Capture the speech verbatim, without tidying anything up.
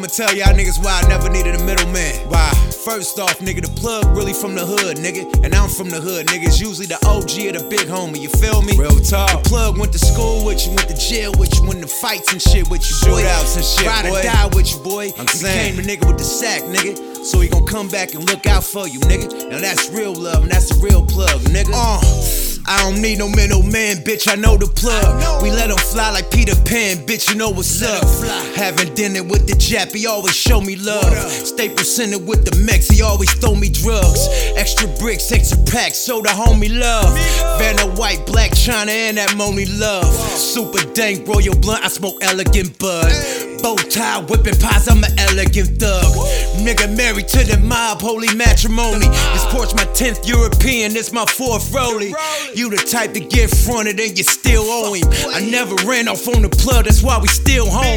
I'ma tell y'all niggas why I never needed a middleman. Why? First off, nigga, the plug really from the hood, nigga. And I'm from the hood, nigga. It's usually the O G or the big homie, you feel me? Real talk. The plug went to school with you, went to jail with you, went to fights and shit with you, boy. Shootouts and shit, Ride boy. Ride or die with you, boy. I'm he saying. Became the nigga with the sack, nigga. So he gon' come back and look out for you, nigga. Now that's real love and that's a real plug, nigga. Uh. I don't need no middleman, bitch, I know the plug. Know. We let him fly like Peter Pan, bitch, you know what's let up. Having dinner with the Jap, he always show me love. Staples Center with the Mex, he always throw me drugs. Extra bricks, extra packs, show the homie love. Vanna White, Black China, and that Moni love. Super dank, royal blunt, I smoke elegant bud. Bow tie, whipping pies, I'm an elegant thug. Nigga married to the mob, holy matrimony. This Porsche my tenth European, this my fourth rollie. You the type to get fronted and you still owe him. I never ran off on the plug, that's why we still home.